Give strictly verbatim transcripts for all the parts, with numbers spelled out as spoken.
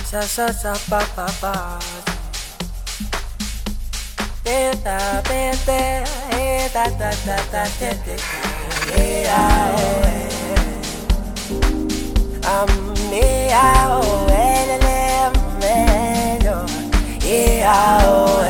sa sa sa pa pa pa. Beta beta eh da da da da da da. Yeah, I'm me oh elele melo. Yeah, oh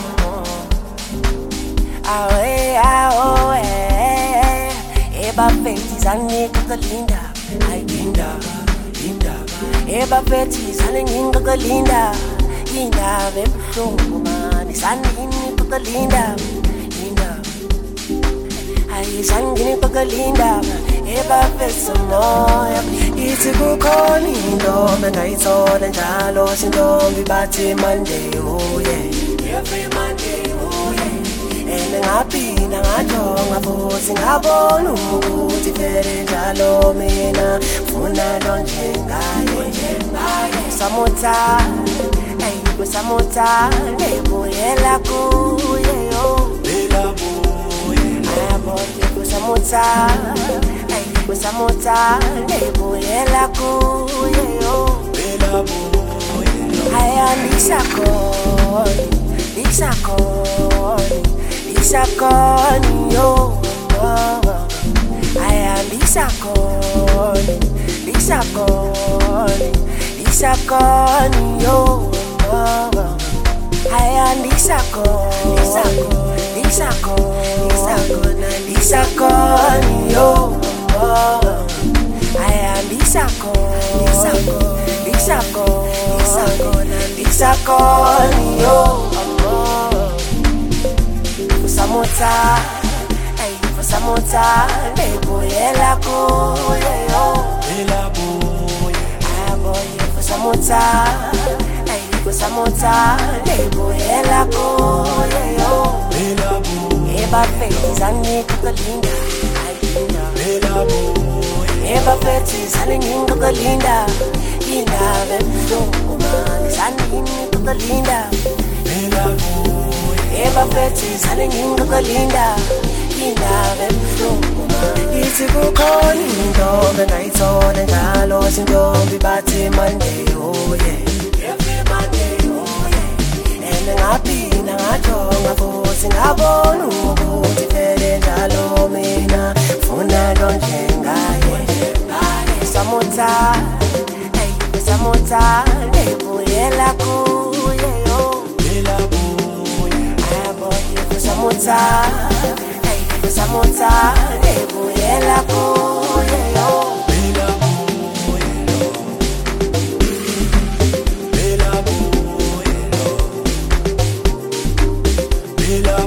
oh oh eh eba feti zangi kukalinda ay linda linda eba feti zangi kukalinda linda bebuhlungu mani zangi kukalinda linda ay zangi kukalinda eba feti moya ithi kukhona into engayithola njalo sintombi bathi Monday oh yeah every Monday oh yeah ene ngaphina ngajonga futhi ngabona ukuthi vele njalo mina funa lo njengaye njengaye samotha hey kusamotha nebuyela kuye yo bela buye ayaboye kusamotha hey kusamotha nebuyela kuye yo bela buye ayandisakoni disakoni disakoni yo I am disakoni disakoni disakoni yo I am disakoni disakoni disakoni disakoni yo I am disakoni disakoni disakoni disakoni yo Samota, ay samota, nebuyela kuye yo. Bela buye, ay boye samota, ay samota, nebuyela kuye yo. Bela buye, eba feti zangi kukalinda, ay linda. Bela buye, eba feti zangi kukalinda, linda bebuhlungu mani zangi kukalinda. Bela buye. Eba feti zangi kukalinda linda bebuhlungu ithi kukhona into engayithola njalo sintombi bathi Monday oh yeah every Monday oh yeah ene ngaphina ngajonga futhi ngabona ukuthi vele njalo mina funa lo njengaye samotha hey samotha nebuyela kuye yo bela Samota, hey, Samota, nebuyela kuye yo. Bela buye yo, bela buye yo, bela